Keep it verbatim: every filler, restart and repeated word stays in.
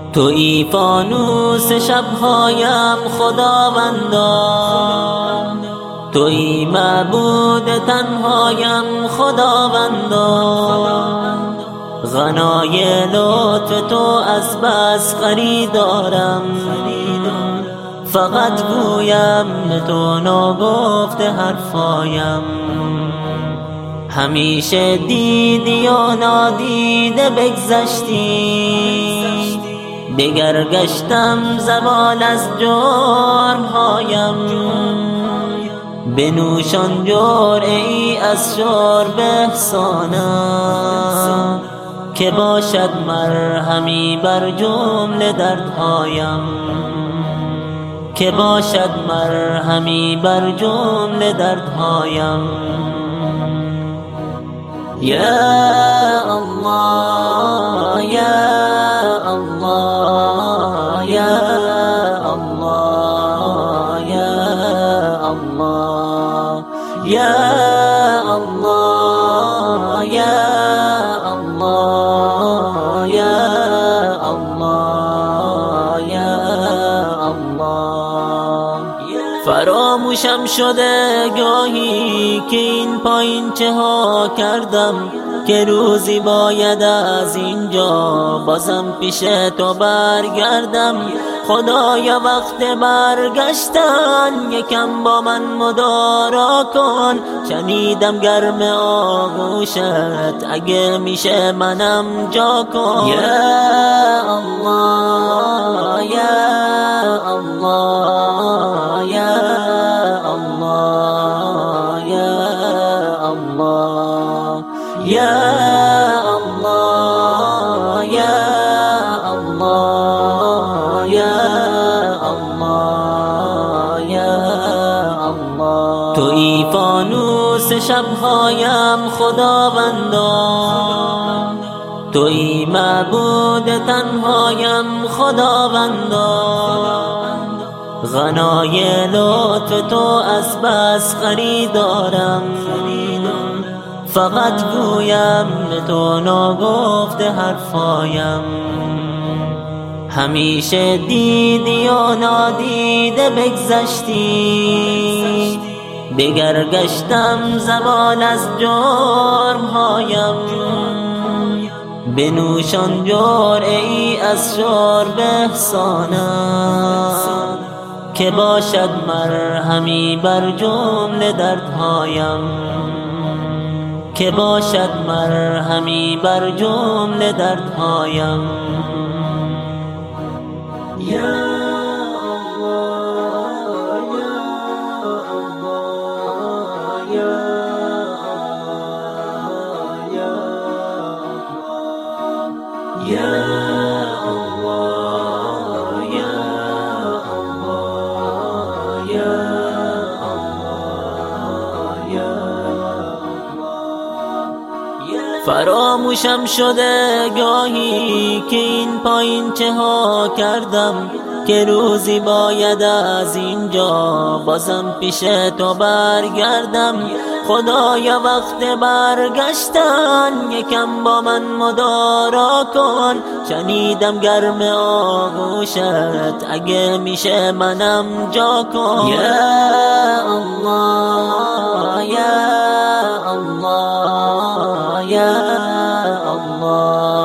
تویی فانوس شبهایم خداوندا، تویی معبود تنهایم خداوندا. غنای لطف تو از بس خریدارم، فقط گویم به تو ناگفته حرفایم. همیشه دیدی و نادیده بگذشتی، دگر گشتم زوال از جرمهایم. بنوشان جرعه‌ای از شرب احسانم، که باشد مرهمی بر جمله دردهایم، که باشد مرهمی بر جمله دردهایم. یا الله یا الله یا الله یا الله یا الله یا الله یا الله یا الله. فراموشم شده گاهی که این پایینچه ها کردم، که روزی باید از اینجا بازم پیش تو برگردم. خدایا وقت برگشتن یکم با من مدارا کن، شنیدم گرم آغوشت اگه میشه منم جا کن. یا الله یا الله یا الله یا الله یا الله یا الله یا الله یا الله. تویی فانوس شبهایم خداوندا، تویی معبود تنهایم خداوندا. غنای لطف تو از بس خریدارم، فقط گویم به تو ناگفته حرفایم. همیشه دیدی و نادیده بگذشتی، دگر گشتم زوال از جرمهایم. بنوشان جرعه‌ای از شرب احسانم، که باشد مرهمی بر جمله دردهایم، که باشد مرهمی بر جمله دردهایم. یا الله یا الله یا الله یا الله یا الله یا الله یا الله. فراموشم شده گاهی که این پایینچه ها کردم، که روزی باید از اینجا بازم پیش تو برگردم. خدایا وقت برگشتن یکم با من مدارا کن، شنیدم گرم آغوشت اگه میشه منم جا کن. یا الله یا الله یا الله